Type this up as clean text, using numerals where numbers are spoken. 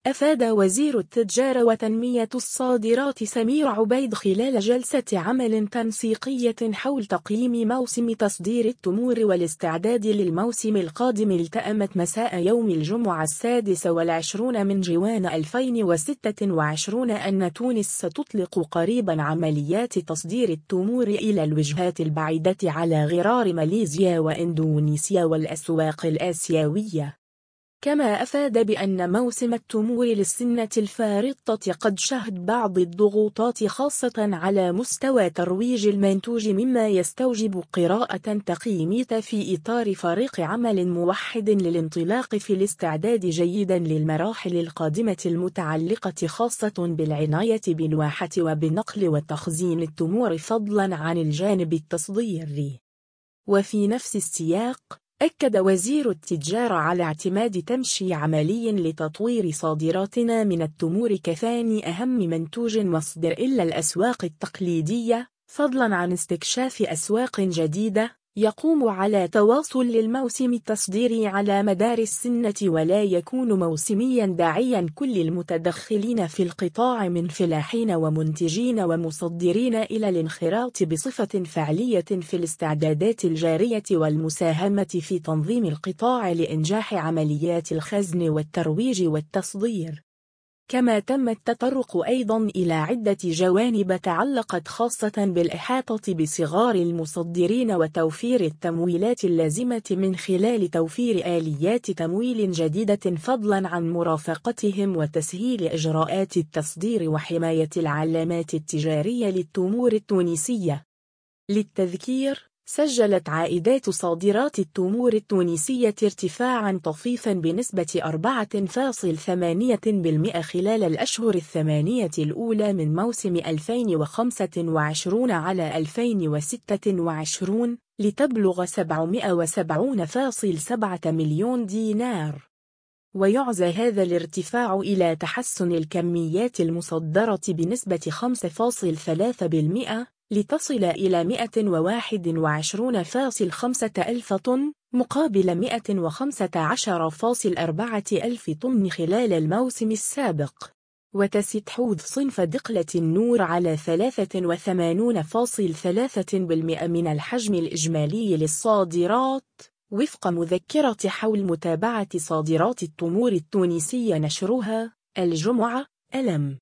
أفاد وزير التجارة وتنمية الصادرات سمير عبيد خلال جلسة عمل تنسيقية حول تقييم موسم تصدير التمور والاستعداد للموسم القادم التأمت مساء يوم الجمعة 26 من جوان 2026 أن تونس ستطلق قريبا عمليات تصدير التمور إلى الوجهات البعيدة على غرار ماليزيا وإندونيسيا والأسواق الآسيوية. كما أفاد بأن موسم التمور للسنة الفارطة قد شهد بعض الضغوطات خاصة على مستوى ترويج المنتوج مما يستوجب قراءة تقييمية في إطار فريق عمل موحد للانطلاق في الاستعداد جيدا للمراحل القادمة المتعلقة خاصة بالعناية بالواحة وبنقل وتخزين التمور فضلا عن الجانب التصديري. وفي نفس السياق أكد وزير التجارة على اعتماد تمشي عملي لتطوير صادراتنا من التمور كثاني أهم منتوج مصدر إلى الأسواق التقليدية، فضلا عن استكشاف أسواق جديدة، يقوم على تواصل للموسم التصديري على مدار السنة ولا يكون موسميا داعيا كل المتدخلين في القطاع من فلاحين ومنتجين ومصدرين إلى الانخراط بصفة فعلية في الاستعدادات الجارية والمساهمة في تنظيم القطاع لإنجاح عمليات الخزن والترويج والتصدير. كما تم التطرق أيضا إلى عدة جوانب تعلقت خاصة بالإحاطة بصغار المصدرين وتوفير التمويلات اللازمة من خلال توفير آليات تمويل جديدة فضلا عن مرافقتهم وتسهيل إجراءات التصدير وحماية العلامات التجارية للتمور التونسية. للتذكير، سجلت عائدات صادرات التمور التونسية ارتفاعاً طفيفاً بنسبة 4.8% خلال الأشهر الثمانية الأولى من موسم 2025 على 2026 لتبلغ 770.7 مليون دينار. ويعزى هذا الارتفاع إلى تحسن الكميات المصدرة بنسبة 5.3% لتصل إلى 121.5 ألف طن مقابل 115.4 ألف طن خلال الموسم السابق. وتستحوذ صنف دقلة النور على 83.3% من الحجم الإجمالي للصادرات، وفق مذكرة حول متابعة صادرات التمور التونسية نشرها الجمعة. ألم